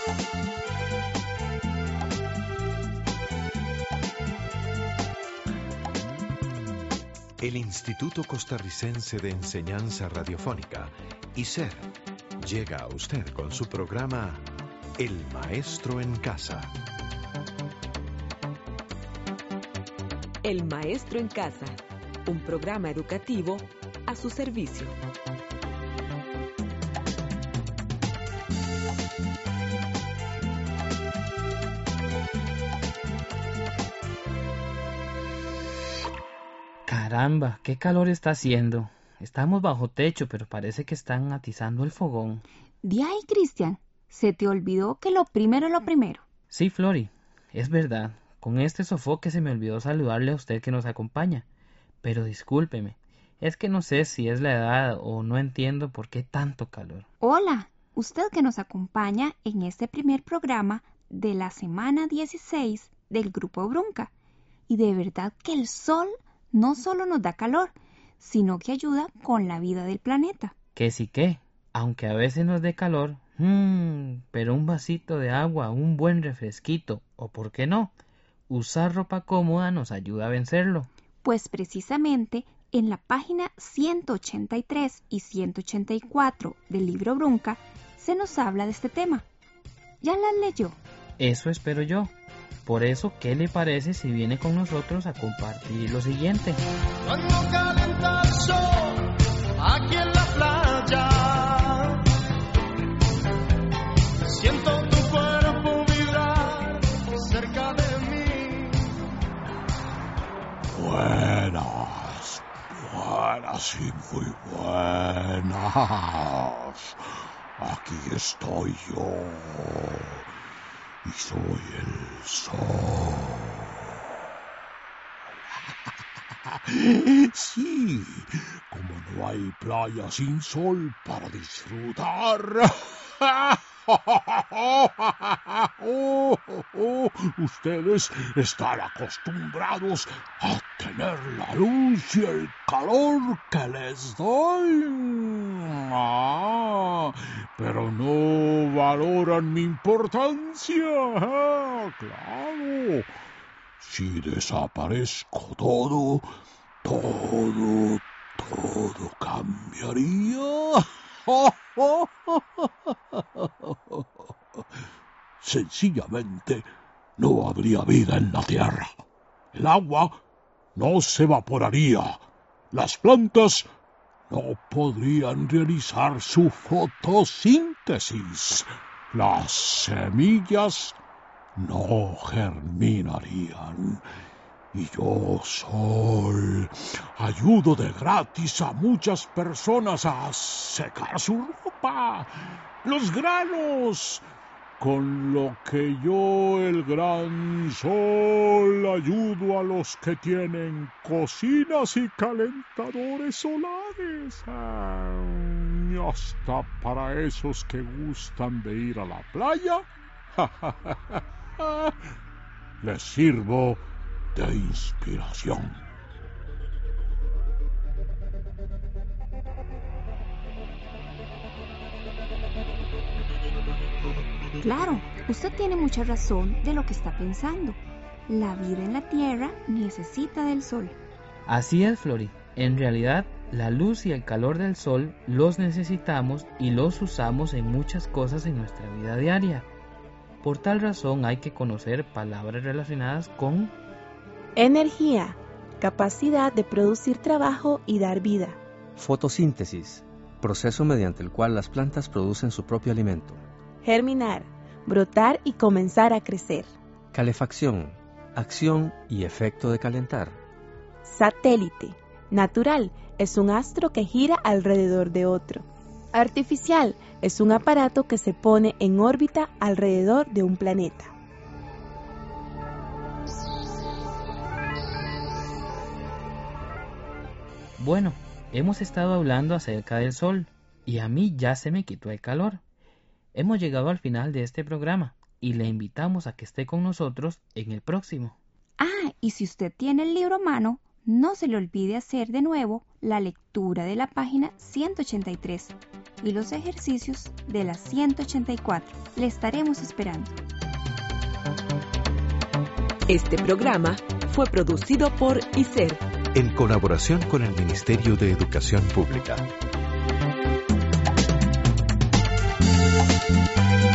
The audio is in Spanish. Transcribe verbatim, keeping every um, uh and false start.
El Instituto Costarricense de Enseñanza Radiofónica, I C E R, llega a usted con su programa El Maestro en Casa. El Maestro en Casa, un programa educativo a su servicio. Caramba, qué calor está haciendo. Estamos bajo techo, pero parece que están atizando el fogón. De ahí, Cristian, se te olvidó que lo primero es lo primero. Sí, Flori, es verdad. Con este sofoque se me olvidó saludarle a usted que nos acompaña. Pero discúlpeme, es que no sé si es la edad o no entiendo por qué tanto calor. Hola, usted que nos acompaña en este primer programa de la semana dieciséis del Grupo Brunca. Y de verdad que el sol no solo nos da calor, sino que ayuda con la vida del planeta. Que sí que, aunque a veces nos dé calor, mmm, pero un vasito de agua, un buen refresquito, o por qué no, usar ropa cómoda nos ayuda a vencerlo. Pues precisamente en la página ciento ochenta y tres y ciento ochenta y cuatro del libro Brunca se nos habla de este tema. ¿Ya las leyó? Eso espero yo. Por eso, ¿qué le parece si viene con nosotros a compartir lo siguiente? Cuando calienta el sol aquí en la playa, siento tu cuerpo vibrar cerca de mí. Buenas, buenas y muy buenas. Aquí estoy yo. Y soy el sol. Sí, como no hay playa sin sol para disfrutar. Ustedes están acostumbrados a tener la luz y el calor que les doy. Ah, pero no valoran mi importancia. Ah, claro. Si desaparezco todo, todo, todo cambiaría. Sencillamente no habría vida en la tierra. El agua no se evaporaría. Las plantas no podrían realizar su fotosíntesis. Las semillas no germinarían. Y yo, sol, ayudo de gratis a muchas personas a secar su ropa, los granos, con lo que yo, el gran sol, ayudo a los que tienen cocinas y calentadores solares. Ah, y hasta para esos que gustan de ir a la playa, les sirvo de inspiración. Claro, usted tiene mucha razón de lo que está pensando. La vida en la Tierra necesita del sol. Así es, Flori. En realidad, la luz y el calor del sol los necesitamos y los usamos en muchas cosas en nuestra vida diaria. Por tal razón hay que conocer palabras relacionadas con energía, capacidad de producir trabajo y dar vida. Fotosíntesis, proceso mediante el cual las plantas producen su propio alimento. Germinar, brotar y comenzar a crecer. Calefacción, acción y efecto de calentar. Satélite, natural, es un astro que gira alrededor de otro. Artificial, es un aparato que se pone en órbita alrededor de un planeta. Bueno, hemos estado hablando acerca del sol y a mí ya se me quitó el calor. Hemos llegado al final de este programa y le invitamos a que esté con nosotros en el próximo. Ah, y si usted tiene el libro a mano, no se le olvide hacer de nuevo la lectura de la página ciento ochenta y tres y los ejercicios de la ciento ochenta y cuatro. Le estaremos esperando. Este programa fue producido por I S E R, en colaboración con el Ministerio de Educación Pública.